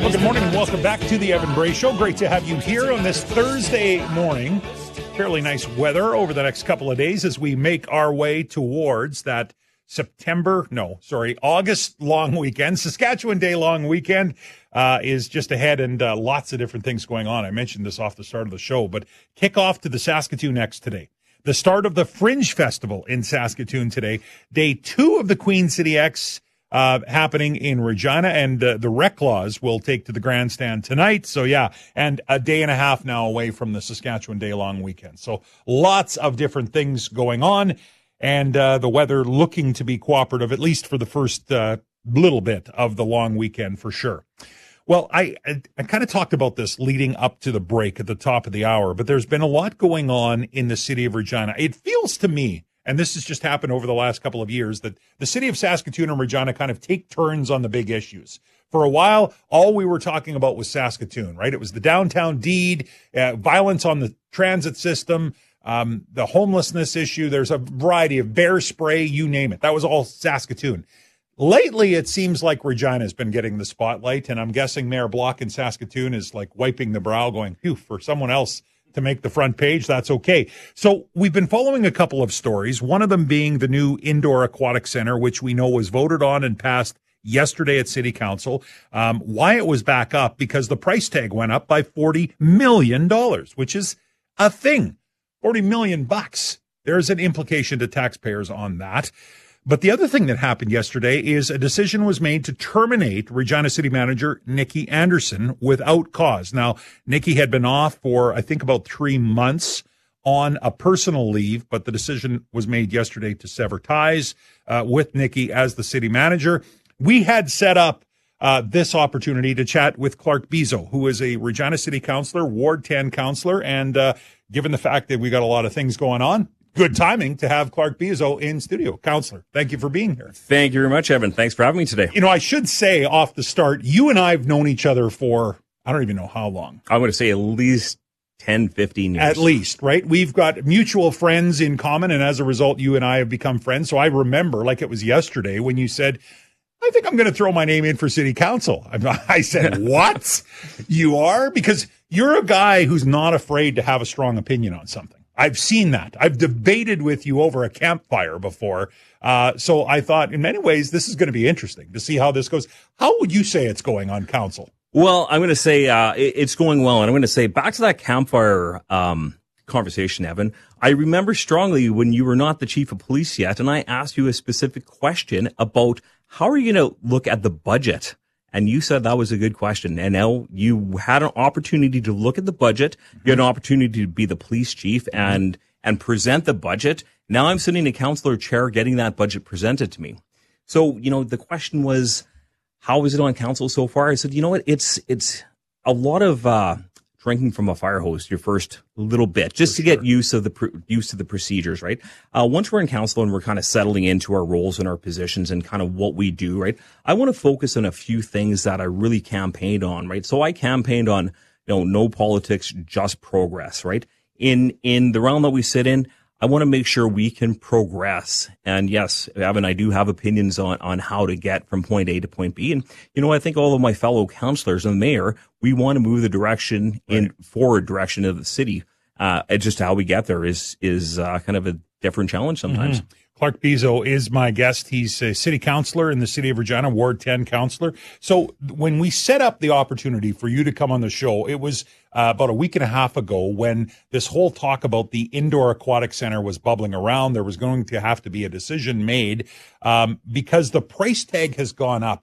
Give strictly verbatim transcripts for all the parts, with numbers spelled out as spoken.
Well, good morning and welcome back to the Evan Bray Show. Great to have you here on this Thursday morning. Fairly nice weather over the next couple of days as we make our way towards that September, no, sorry, August long weekend. Saskatchewan Day long weekend uh, is just ahead, and uh, lots of different things going on. I mentioned this off the start of the show, but kickoff to the Saskatoon X today. The start of the Fringe Festival in Saskatoon today. Day two of the Queen City X uh, happening in Regina, and uh, the Rec Laws will take to the grandstand tonight. So, yeah, and a day and a half now away from the Saskatchewan Day long weekend. So lots of different things going on, and uh, the weather looking to be cooperative, at least for the first uh, little bit of the long weekend for sure. Well, I, I, I kind of talked about this leading up to the break at the top of the hour, but there's been a lot going on in the city of Regina. It feels to me, and this has just happened over the last couple of years, that the city of Saskatoon and Regina kind of take turns on the big issues. For a while, all we were talking about was Saskatoon, right? It was the downtown deed, uh, violence on the transit system, um, the homelessness issue. There's a variety of bear spray, you name it. That was all Saskatoon. Lately, it seems like Regina has been getting the spotlight, and I'm guessing Mayor Block in Saskatoon is like wiping the brow going, phew, for someone else to make the front page, that's okay. So we've been following a couple of stories, one of them being the new Indoor Aquatic Center, which we know was voted on and passed yesterday at City Council. Um, why it was back up, because the price tag went up by forty million dollars, which is a thing. forty million bucks. There's an implication to taxpayers on that. But the other thing that happened yesterday is a decision was made to terminate Regina City Manager Nikki Anderson without cause. Now, Nikki had been off for, I think, about three months on a personal leave, but the decision was made yesterday to sever ties uh, with Nikki as the city manager. We had set up uh, this opportunity to chat with Clark Bezo, who is a Regina City councillor, Ward ten councillor, and uh, given the fact that we got a lot of things going on, good timing to have Clark Bezo in studio. Counselor, thank you for being here. Thank you very much, Evan. Thanks for having me today. You know, I should say off the start, you and I have known each other for, I don't even know how long. I'm going to say at least ten, fifteen years. At least, right? We've got mutual friends in common, and as a result, you and I have become friends. So I remember, like it was yesterday, when you said, I think I'm going to throw my name in for city council. I said, what? You are? Because you're a guy who's not afraid to have a strong opinion on something. I've seen that. I've debated with you over a campfire before. Uh, so I thought in many ways, this is going to be interesting to see how this goes. How would you say it's going on council? Well, I'm going to say uh, it, it's going well. And I'm going to say back to that campfire um, conversation, Evan. I remember strongly when you were not the chief of police yet, and I asked you a specific question about how are you going to look at the budget? And you said that was a good question. And now you had an opportunity to look at the budget. You had an opportunity to be the police chief and, and present the budget. Now I'm sitting in a councillor chair getting that budget presented to me. So, you know, the question was, how is it on council so far? I said, you know what? It's, it's a lot of, uh, drinking from a fire hose your first little bit, just For to sure. get used to the used to the procedures, right? Uh, once we're in council and we're kind of settling into our roles and our positions and kind of what we do, right? I want to focus on a few things that I really campaigned on, right? So I campaigned on, you know, no politics, just progress, right? In in the realm that we sit in, I want to make sure we can progress. And yes, Evan, I do have opinions on, on how to get from point A to point B. And, you know, I think all of my fellow councillors and the mayor, we want to move the direction in right. forward direction of the city. Uh, it's just how we get there is, is, uh, kind of a different challenge sometimes. Mm-hmm. Clark Bezo is my guest. He's a city councillor in the city of Regina, Ward ten councillor. So when we set up the opportunity for you to come on the show, it was uh, about a week and a half ago when this whole talk about the Indoor Aquatic Center was bubbling around. There was going to have to be a decision made um, because the price tag has gone up.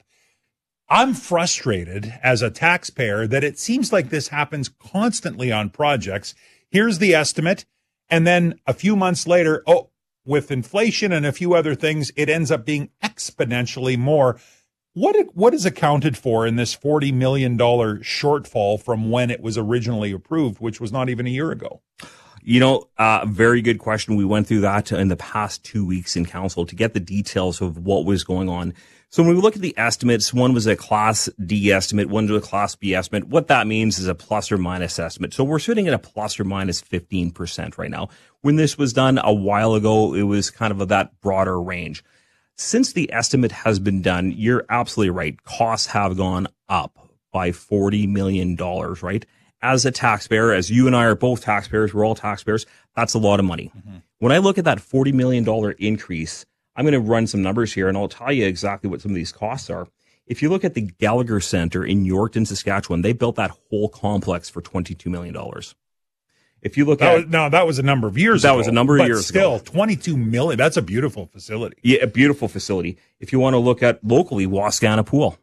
I'm frustrated as a taxpayer that it seems like this happens constantly on projects. Here's the estimate. And then a few months later, oh, with inflation and a few other things, it ends up being exponentially more. What what is accounted for in this forty million dollars shortfall from when it was originally approved, which was not even a year ago? You know, uh, very good question. We went through that in the past two weeks in council to get the details of what was going on. So when we look at the estimates, one was a Class D estimate, one was a Class B estimate. What that means is a plus or minus estimate. So we're sitting at a plus or minus fifteen percent right now. When this was done a while ago, it was kind of that broader range. Since the estimate has been done, you're absolutely right. Costs have gone up by forty million dollars, right? As a taxpayer, as you and I are both taxpayers, we're all taxpayers, that's a lot of money. Mm-hmm. When I look at that forty million dollars increase, I'm going to run some numbers here and I'll tell you exactly what some of these costs are. If you look at the Gallagher Center in Yorkton, Saskatchewan, they built that whole complex for twenty-two million dollars. If you look that at was, no, that was a number of years that ago. was a number of but years still, ago. twenty-two million. That's a beautiful facility. Yeah, a beautiful facility. If you want to look at locally, Wascana Pool,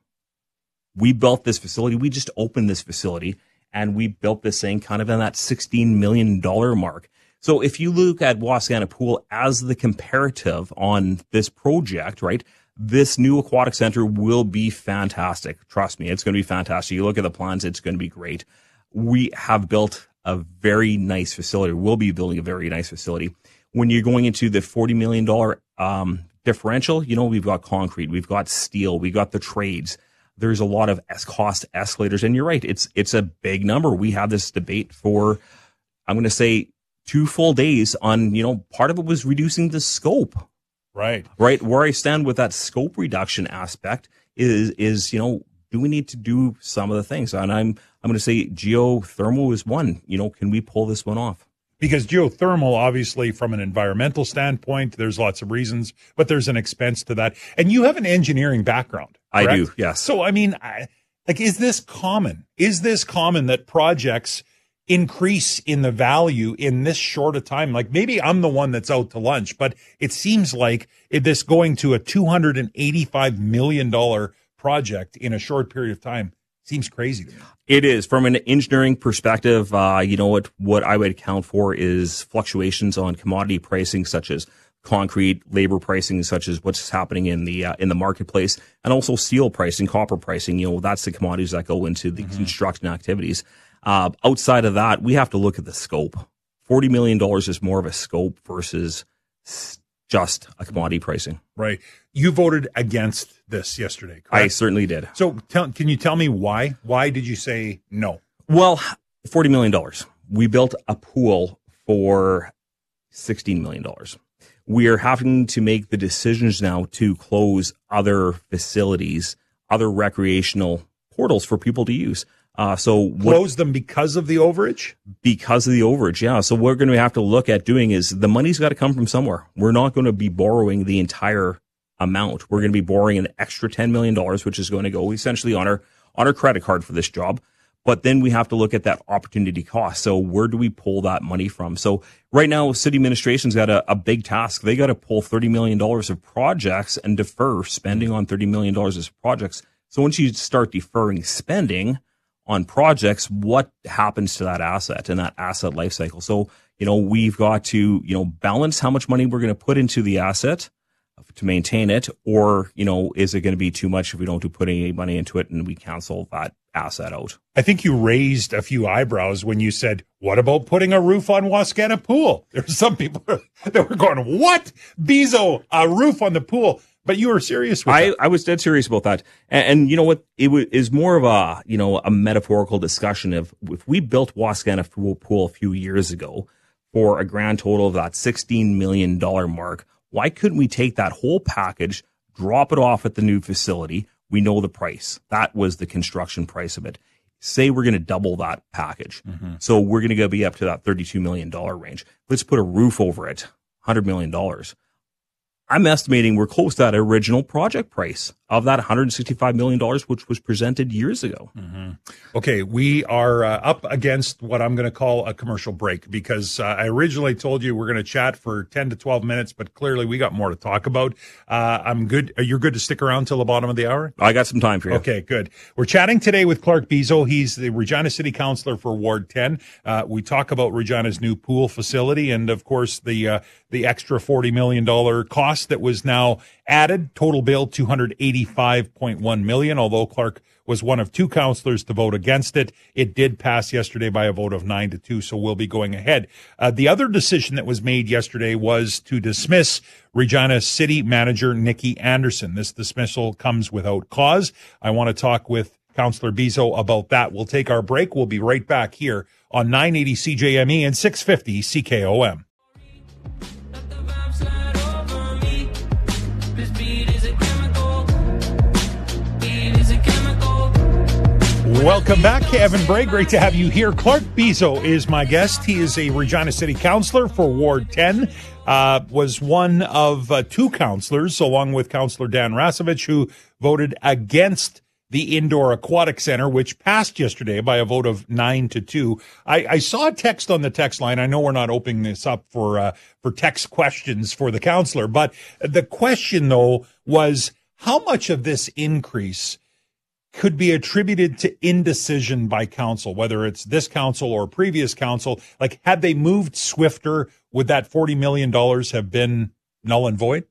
we built this facility. We just opened this facility, and we built this thing kind of in that sixteen million dollars mark. So if you look at Wascana Pool as the comparative on this project, right? This new aquatic center will be fantastic. Trust me, it's going to be fantastic. You look at the plans, it's going to be great. We have built a very nice facility. We'll be building a very nice facility. When you're going into the forty million dollars um, differential, you know, we've got concrete, we've got steel, we've got the trades. There's a lot of cost escalators. And you're right, it's it's a big number. We had this debate for, I'm going to say, two full days on, you know, part of it was reducing the scope. Right. Right. Where I stand with that scope reduction aspect is, is, you know, do we need to do some of the things? And I'm, I'm going to say geothermal is one. You know, can we pull this one off? Because geothermal, obviously, from an environmental standpoint, there's lots of reasons, but there's an expense to that. And you have an engineering background. Correct? I do, yes. So, I mean, I, like, is this common? Is this common that projects increase in the value in this short a time? Like, maybe I'm the one that's out to lunch, but it seems like if this going to a two hundred eighty-five million dollars project in a short period of time seems crazy to me. It is. From an engineering perspective, uh, you know what, what I would account for is fluctuations on commodity pricing, such as concrete, labor pricing, such as what's happening in the uh, in the marketplace, and also steel pricing, copper pricing. You know, that's the commodities that go into the mm-hmm. construction activities. Uh, outside of that, we have to look at the scope. forty million dollars is more of a scope versus just a commodity pricing. Right. You voted against this yesterday, correct? I certainly did. So tell, can you tell me why? Why did you say no? Well, forty million dollars. We built a pool for sixteen million dollars. We are having to make the decisions now to close other facilities, other recreational portals for people to use. Uh, so what, close them because of the overage? Because of the overage, yeah. So what we're going to have to look at doing is the money's got to come from somewhere. We're not going to be borrowing the entire amount. We're going to be borrowing an extra ten million dollars, which is going to go essentially on our, on our credit card for this job. But then we have to look at that opportunity cost. So where do we pull that money from? So right now, city administration's got a, a big task. They got to pull thirty million dollars of projects and defer spending on thirty million dollars of projects. So once you start deferring spending on projects, what happens to that asset and that asset life cycle? So, you know, we've got to, you know, balance how much money we're going to put into the asset to maintain it, or, you know, is it going to be too much if we don't put any money into it and we cancel that asset out? I think you raised a few eyebrows when you said, what about putting a roof on Wascana Pool? There's some people that were going, what? Bezo, a roof on the pool? But you were serious with I, that. I was dead serious about that. And, and you know what? It w- is more of a, you know, a metaphorical discussion of if we built Wascana Pool a few years ago for a grand total of that sixteen million dollars mark, why couldn't we take that whole package, drop it off at the new facility? We know the price. That was the construction price of it. Say we're going to double that package. Mm-hmm. So we're going to be up to that thirty-two million dollars range. Let's put a roof over it, one hundred million dollars. I'm estimating we're close to that original project price of that one hundred sixty-five million dollars, which was presented years ago. Mm-hmm. Okay, we are uh, up against what I'm going to call a commercial break because uh, I originally told you we're going to chat for ten to twelve minutes, but clearly we got more to talk about. Uh, I'm good. You're good to stick around till the bottom of the hour? I got some time for you. Okay, good. We're chatting today with Clark Bezo. He's the Regina City Councillor for Ward ten. Uh, we talk about Regina's new pool facility and, of course, the uh, the extra forty million dollars cost that was now added. Total bill two hundred eighty-five point one million dollars. Although Clark was one of two councillors to vote against it, it did pass yesterday by a vote of nine to two, so we'll be going ahead. Uh, the other decision that was made yesterday was to dismiss Regina City Manager Nikki Anderson. This dismissal comes without cause. I want to talk with Councillor Bezo about that. We'll take our break. We'll be right back here on nine eighty C J M E and six fifty C K O M. Welcome back, Evan Bray. Great to have you here. Clark Bizo is my guest. He is a Regina City councillor for Ward ten. Uh, was one of uh, two councillors, along with Councillor Dan Rasevich, who voted against the Indoor Aquatic Center, which passed yesterday by a vote of nine to two. I, I saw a text on the text line. I know we're not opening this up for uh, for text questions for the councillor, but the question, though, was how much of this increase could be attributed to indecision by council, whether it's this council or previous council. Like, had they moved swifter, would that forty million dollars have been null and void?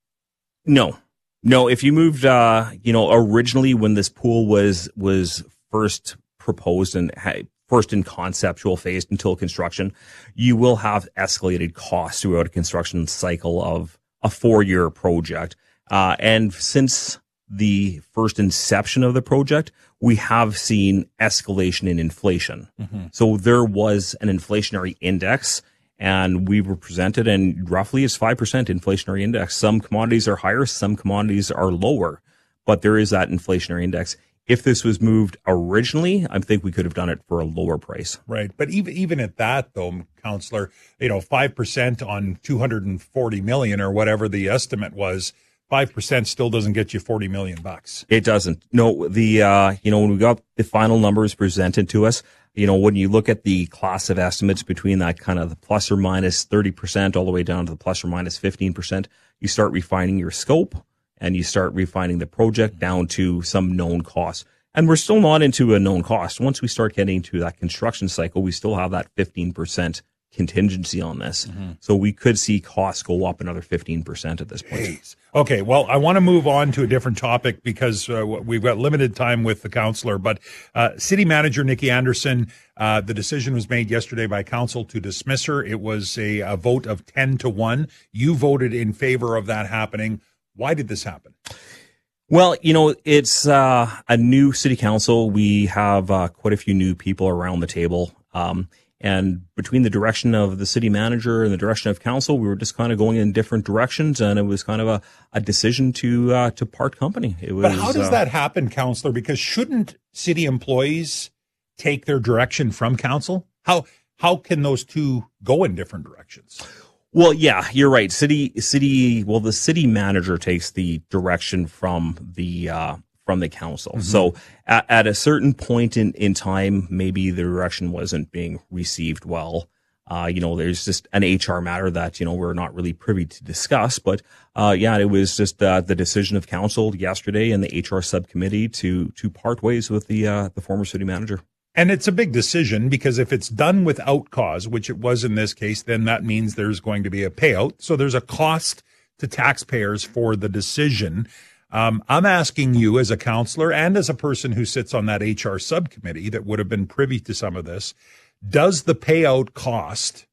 No. No, if you moved, uh, you know, originally when this pool was was first proposed and had, first in conceptual phase until construction, you will have escalated costs throughout a construction cycle of a four-year project. Uh, and since the first inception of the project, we have seen escalation in inflation. Mm-hmm. So there was an inflationary index, and we were presented, and roughly it's five percent inflationary index. Some commodities are higher, some commodities are lower, but there is that inflationary index. If this was moved originally, I think we could have done it for a lower price. Right. But even even at that, though, Councillor, you know, five percent on two hundred forty million or whatever the estimate was, five percent still doesn't get you forty million bucks. It doesn't. No, the, uh, you know, when we got the final numbers presented to us, you know, when you look at the class of estimates between that kind of the plus or minus thirty percent all the way down to the plus or minus fifteen percent, you start refining your scope and you start refining the project down to some known costs. And we're still not into a known cost. Once we start getting to that construction cycle, we still have that fifteen percent contingency on this. Mm-hmm. So we could see costs go up another fifteen percent at this point. Jeez. Okay, well, I want to move on to a different topic because uh, we've got limited time with the councillor, but uh, City Manager Nikki Anderson, uh, the decision was made yesterday by council to dismiss her. It was a, a vote of ten to one. You voted in favor of that happening. Why did this happen? Well, you know, it's uh, a new city council. We have uh, quite a few new people around the table. Um, And between the direction of the city manager and the direction of council, we were just kind of going in different directions, and it was kind of a, a decision to uh, to part company. It was, but how does uh, that happen, councillor? Because shouldn't city employees take their direction from council? How how can those two go in different directions? Well, yeah, you're right. City city. Well, the city manager takes the direction from the. Uh, from the council. Mm-hmm. So at, at a certain point in, in time, maybe the direction wasn't being received well. Uh, you know, there's just an H R matter that, you know, we're not really privy to discuss, but, uh, yeah, it was just, uh, the decision of council yesterday and the H R subcommittee to, to part ways with the, uh, the former city manager. And it's a big decision because if it's done without cause, which it was in this case, then that means there's going to be a payout. So there's a cost to taxpayers for the decision. Um, I'm asking you as a counselor and as a person who sits on that H R subcommittee that would have been privy to some of this, does the payout cost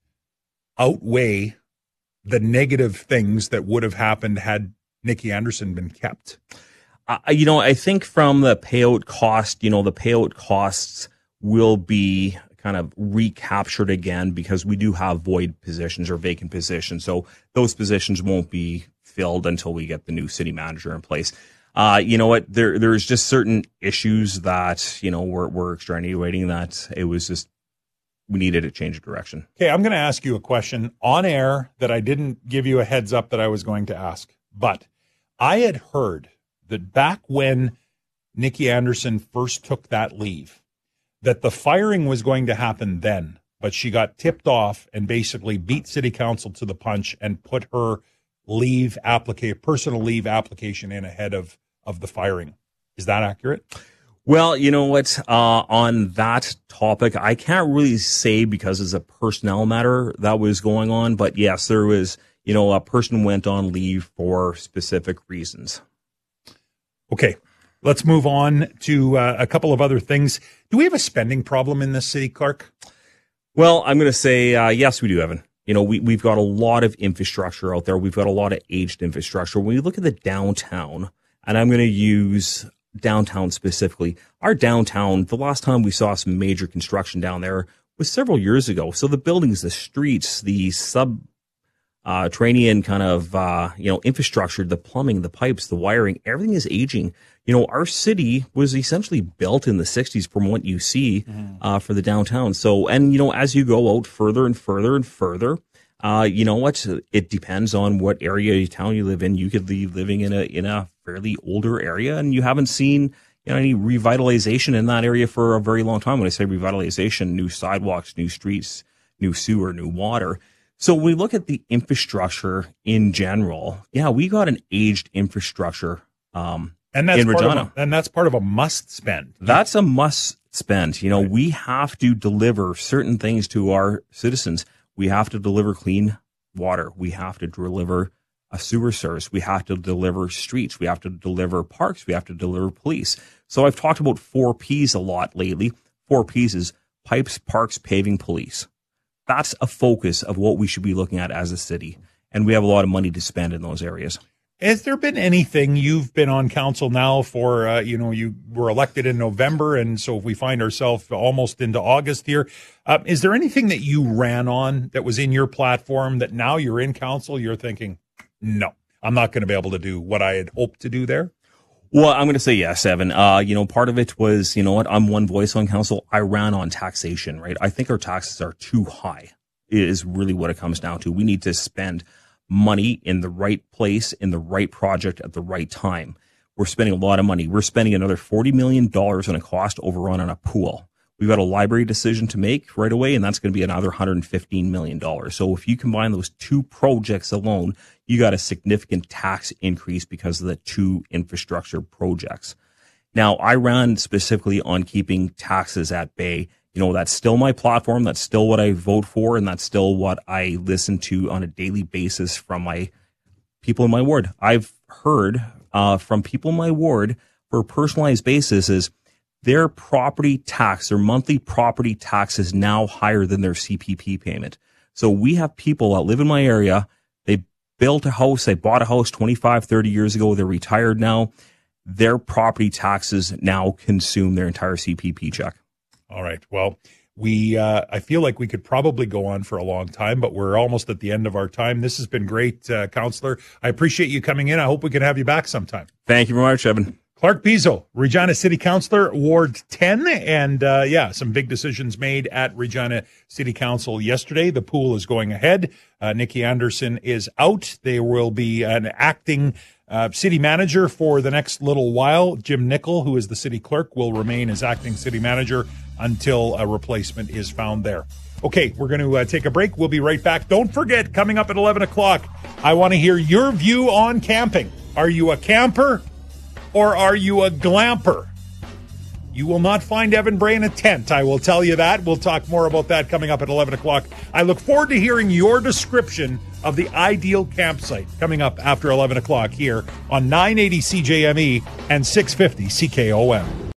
outweigh the negative things that would have happened had Nikki Anderson been kept? Uh, you know, I think from the payout cost, you know, the payout costs will be kind of recaptured again because we do have void positions or vacant positions. So those positions won't be filled until we get the new city manager in place. Uh, you know what? There, there's just certain issues that, you know, we're, we're extenuating that it was just, we needed a change of direction. Okay. I'm going to ask you a question on air that I didn't give you a heads up that I was going to ask, but I had heard that back when Nikki Anderson first took that leave, that the firing was going to happen then, but she got tipped off and basically beat city council to the punch and put her leave application, personal leave application in ahead of, of the firing. Is that accurate? Well, you know what, uh, on that topic, I can't really say because it's a personnel matter that was going on, but yes, there was, you know, a person went on leave for specific reasons. Okay. Let's move on to uh, a couple of other things. Do we have a spending problem in this city, Clark? Well, I'm going to say, uh, yes, we do, Evan. You know, we, we've got a lot of infrastructure out there. We've got a lot of aged infrastructure. When we look at the downtown, and I'm going to use downtown specifically, our downtown, the last time we saw some major construction down there was several years ago. So the buildings, the streets, the sub uh, Terranian kind of, uh, you know, infrastructure, the plumbing, the pipes, the wiring, everything is aging. You know, our city was essentially built in the sixties from what you see, mm. uh, for the downtown. So, and, you know, as you go out further and further and further, uh, you know what, it depends on what area of town you live in. You could be living in a, in a fairly older area and you haven't seen, you know, any revitalization in that area for a very long time. When I say revitalization, new sidewalks, new streets, new sewer, new water. So when we look at the infrastructure in general, yeah, we got an aged infrastructure, um, and that's in part Regina. Of a, and that's part of a must spend. That's a must spend. You know, right. We have to deliver certain things to our citizens. We have to deliver clean water. We have to deliver a sewer service. We have to deliver streets. We have to deliver parks. We have to deliver police. So I've talked about four P's a lot lately. Four P's is pipes, parks, paving, police. That's a focus of what we should be looking at as a city. And we have a lot of money to spend in those areas. Has there been anything, you've been on council now for, uh, you know, you were elected in November, and so if we find ourselves almost into August here, uh, is there anything that you ran on that was in your platform that now you're in council, you're thinking, no, I'm not going to be able to do what I had hoped to do there? Well, I'm going to say yes, Evan. Uh, you know, part of it was, you know what, I'm one voice on council. I ran on taxation, right? I think our taxes are too high, is really what it comes down to. We need to spend money in the right place, in the right project at the right time. We're spending a lot of money. We're spending another forty million dollars on a cost overrun on a pool. We've got a library decision to make right away, and that's going to be another one hundred fifteen million dollars. So if you combine those two projects alone, you got a significant tax increase because of the two infrastructure projects. Now, I ran specifically on keeping taxes at bay. You know, that's still my platform. That's still what I vote for. And that's still what I listen to on a daily basis from my people in my ward. I've heard uh, from people in my ward for a personalized basis is their property tax, their monthly property tax is now higher than their C P P payment. So we have people that live in my area. They built a house. They bought a house twenty-five, thirty years ago. They're retired now. Their property taxes now consume their entire C P P check. All right. Well, we, uh, I feel like we could probably go on for a long time, but we're almost at the end of our time. This has been great, uh, Councillor. I appreciate you coming in. I hope we can have you back sometime. Thank you very much, Evan. Clark Pizzo, Regina City Councillor, Ward ten. And, uh, yeah, some big decisions made at Regina City Council yesterday. The pool is going ahead. Uh, Nikki Anderson is out. There will be an acting Uh, city manager for the next little while. Jim Nickel, who is the city clerk, will remain as acting city manager until a replacement is found there. Okay, we're going to uh, take a break. We'll be right back. Don't forget, coming up at eleven o'clock, I want to hear your view on camping. Are you a camper or are you a glamper? You will not find Evan Bray in a tent, I will tell you that. We'll talk more about that coming up at eleven o'clock. I look forward to hearing your description of the ideal campsite coming up after eleven o'clock here on nine eighty C J M E and six fifty C K O M.